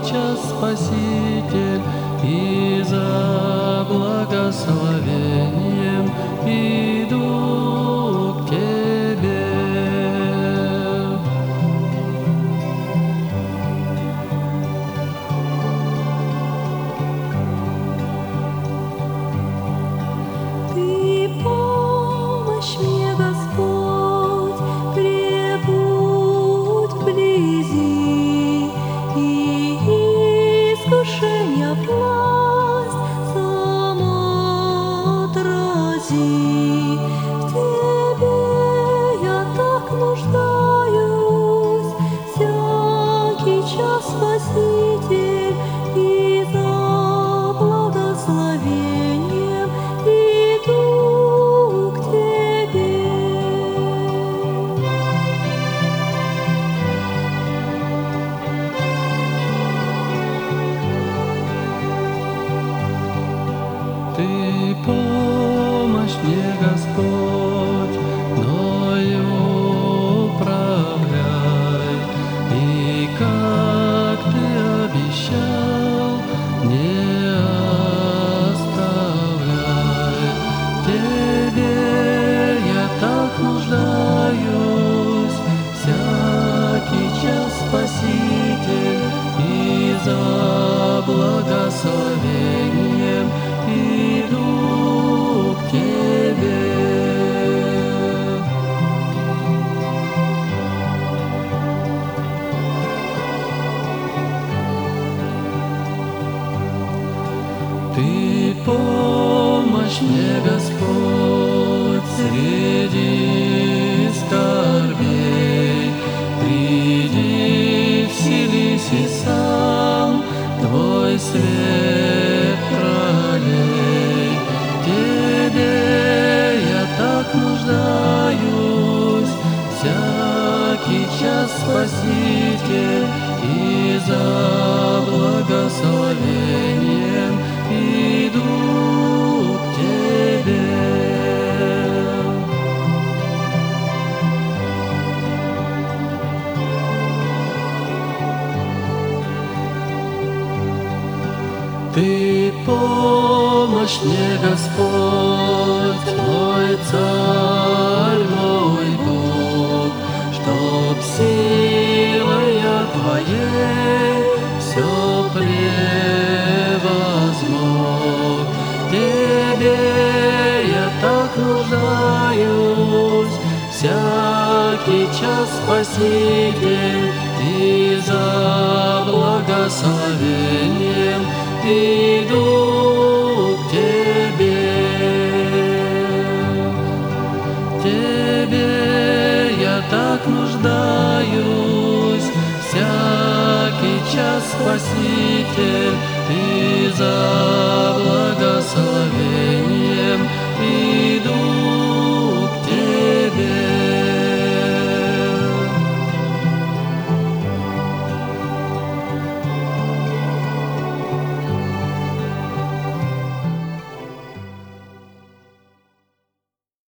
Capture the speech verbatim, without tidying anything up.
час, Спаситель, и за благословением иду к Тебе. Ты помощь мне, Господь, пребудь вблизи, и искушения власть сама отрази. В Тебе я так нуждаюсь, всякий час, Спаситель, и за благословением иду к Тебе. Ты помощь мне, Господь, мною управляй, и как Ты обещал, не оставляй. В Тебе я так нуждаюсь, всякий час, Спаситель, и за благословением иду к Тебе. Ты помощь мне, Господь, среди скорбей. Приди, вселись и сам Твой свет пролей. В Тебе я так нуждаюсь, всякий час, Спаситель, и за благословением иду к Тебе. Ты помощь мне, Господь, мой Царь, мой Бог, чтоб силой Твоей все превозмог. В Тебе я так нуждаюсь, всякий час, Спаситель, и за благословением иду к Тебе. В Тебе я так нуждаюсь, всякий час, Спаситель, и за благословением иду